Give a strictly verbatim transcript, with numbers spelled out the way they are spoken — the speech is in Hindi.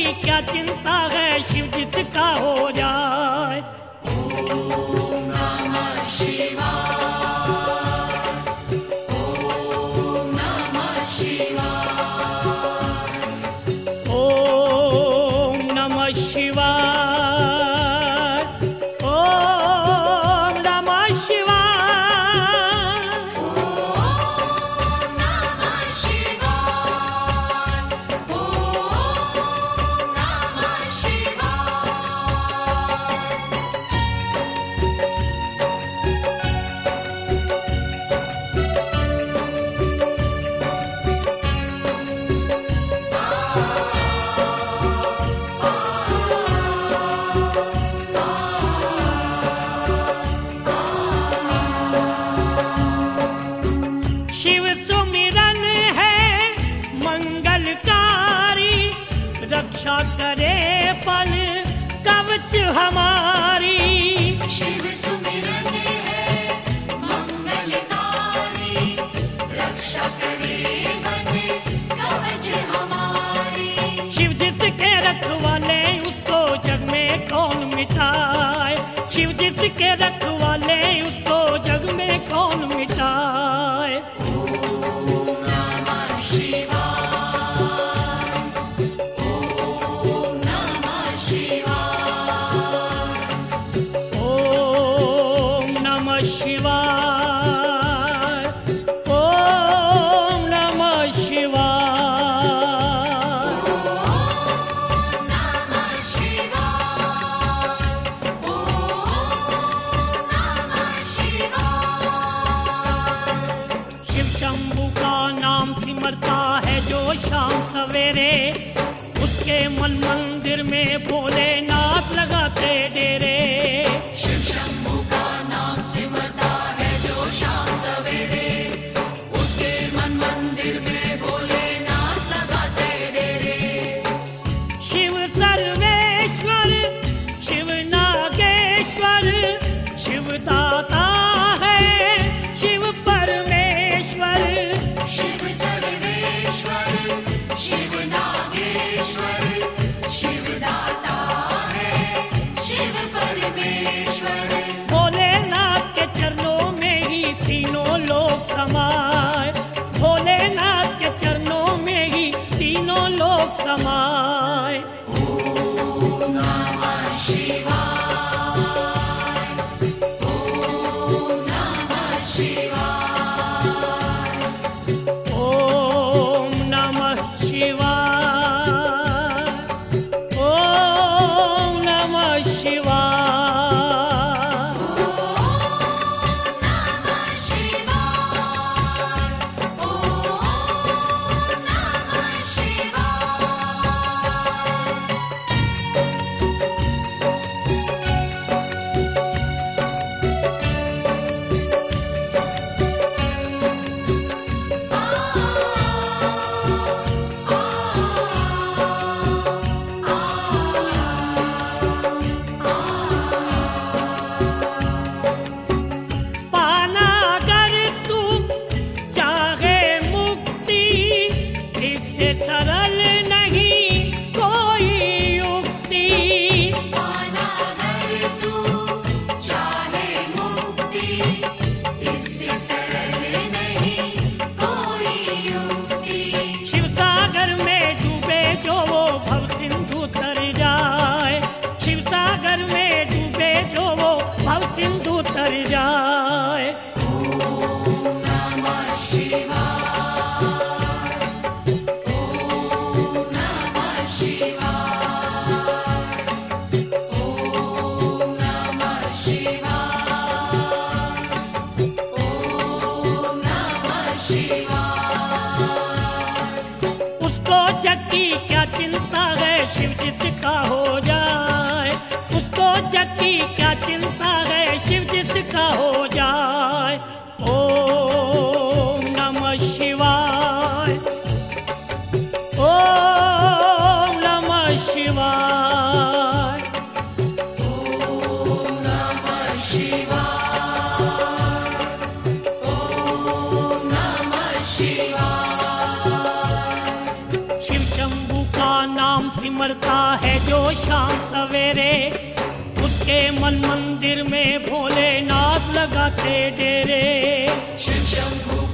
क्या चिंता है, शिव जिसका हो जाए। ओम नमः शिवाय, ओम नमः शिवाय, ओम नमः शिवाय, ओम नमः शिवाय, ओम नमः शिवाय, ओम नमः शिव सुमिरन है मंगलकारी, रक्षा करे पल कवच हमारी। शिव सुमिरन है मंगलकारी, रक्षा करे मन कवच हमारी। शिव जिसके रखवाले उसको जग में कौन मिटाए, शिव जिसके रखवाले उसको जग में कौन मिटाए। ओम नमः शिवाय, ओम नमः शिवाय, ओम नमः शिवाय, ओम नमः शिवाय, ओम नमः शिवाय, ओम नमः शिवाय। शिव शंभू का नाम सिमरता है जो शाम सवेरे, उसके मन मंदिर में भोलेनाथ लगाते डेरे। शिव शंभू का नाम सिमरता है जो शाम सवेरे, उसके मन मंदिर में भोलेनाथ लगाते डेरे। शिव सर्वेश्वर, शिव नागेश्वर, शिव दाता है, शिव परमेश्वर। शिव सर्वेश्वर, शिव नागेश्वर, शिव दाता है, शिव परमेश्वर। भोलेनाथ के चरणों में ही तीनों लोक समाए, भोलेनाथ के चरणों में ही तीनों लोक समाए। ओम नमः शिवाय, ओम नमः शिवाय, ओम नमः शिवाय, ओम नमः शिवाय, ओम नमः शिवाय, ओम नमः शिवाय। पाना अगर तू चाहे मुक्ति, इससे सरल नहीं कोई युक्ति। पाना अगर तू चाहे मुक्ति, इससे सरल नहीं कोई युक्ति। शिव सागर में डूबे जो वो भव सिंधु तर जाए, शिव सागर में डूबे जो वो भव सिंधु तर जाए। ओम नमः शिवाय, ओम नमः शिवाय, ओम नमः शिवाय, ओम नमः शिवाय। उसको जग की क्या चिंता है, शिव जिसका हो जाए। उसको जग की क्या चिंता है, शिव जिसका हो जाए। ओम नमः शिवाय, ओम नमः नाम सिमरता है जो शाम सवेरे, उसके मन मंदिर में भोलेनाथ लगाते डेरे। शिव शंभू